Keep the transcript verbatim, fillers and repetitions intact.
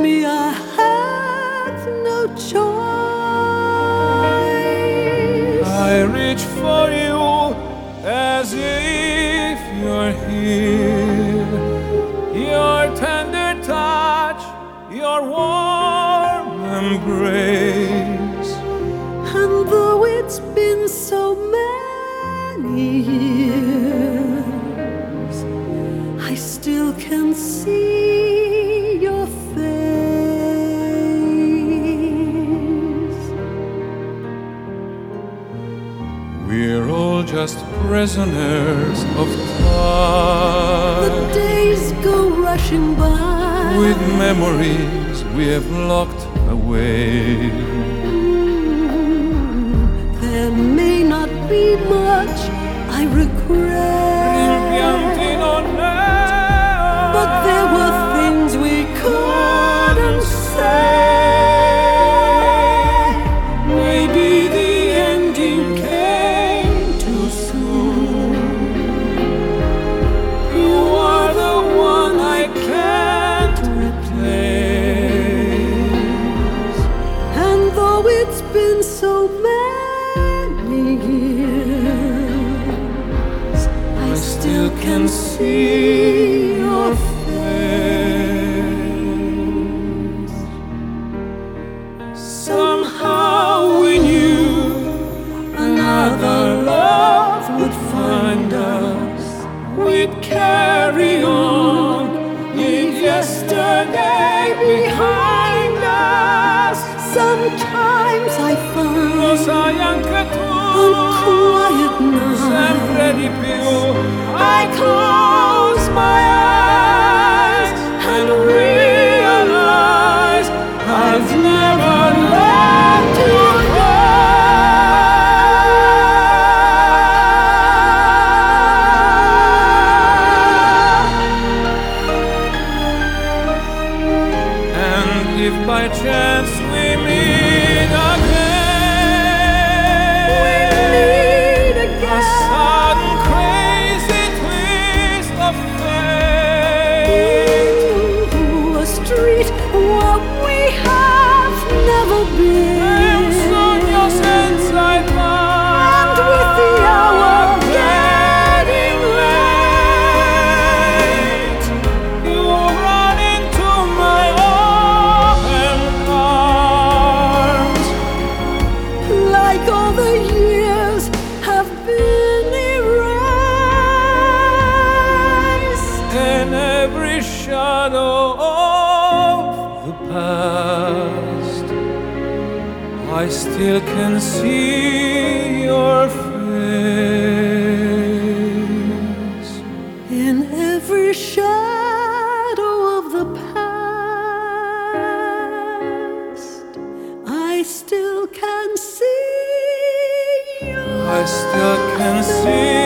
me I had no choice. I reach for you as if you're here. Your tender touch, your warm embrace. And though it's been so many years, I still can see your face. We're all just prisoners of time. The days go rushing by with memories we have locked away. There may not be much I regret, but there were things we couldn't say. Maybe the ending came too soon. You are the one I can't replace. And though it's been so many years, I still can see your face. Somehow we knew another love would find us. We'd carry on, leave yesterday behind us. Sometimes I find on quiet nights I close my eyes and realize I've never let you go. And if by chance we meet again, We meet again. a sudden crazy twist of fate, Ooh, a street where we have never been, and soon your sense I find, and with the hour getting late, you run into my open arms, like all the years have been erased. and every shadow of the past, I still can see your face. In every shadow of the past, I still can see your I still can see